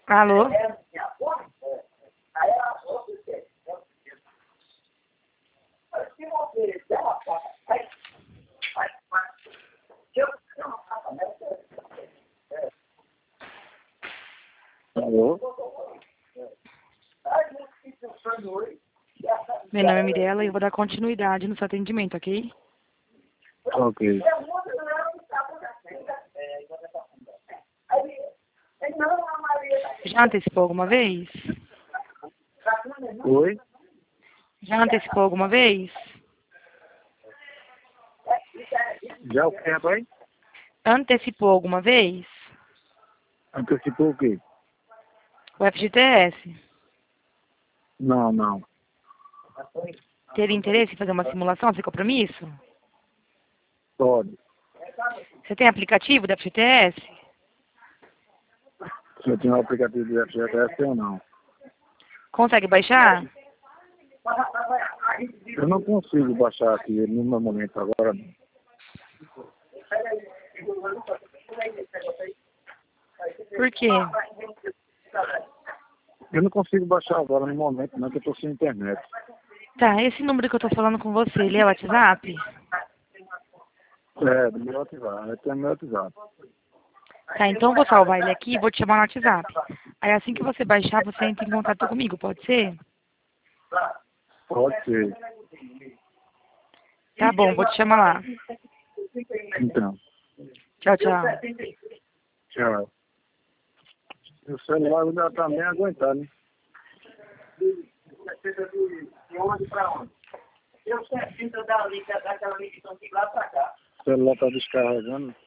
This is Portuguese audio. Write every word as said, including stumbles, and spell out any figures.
Alô? Alô? Meu nome é Mirella e eu vou dar continuidade no seu atendimento, ok? Ok. Já antecipou alguma vez? Oi? Já antecipou alguma vez? Já o que, rapaz? Antecipou alguma vez? Antecipou o quê? O F G T S? Não, não. Teve interesse em fazer uma simulação sem compromisso? Pode. Você tem aplicativo do F G T S? Se eu tinha um aplicativo de F G T S ou não. Consegue baixar? Eu não consigo baixar aqui no meu momento agora. Não. Por quê? Eu não consigo baixar agora no momento, não, que eu tô sem internet. Tá, esse número que eu tô falando com você, ele é o WhatsApp? É, do meu WhatsApp. Eu tenho meu WhatsApp. Tá, então eu vou salvar ele aqui e vou te chamar no WhatsApp. Aí assim que você baixar, você entra em contato comigo, pode ser? Pode ser. Tá bom, vou te chamar lá. Então, Tchau, tchau. tchau. O celular ainda tá bem aguentado, né? De onde pra onde? Eu sempre dali, daquela ligação de lá pra cá. O celular tá descarregando.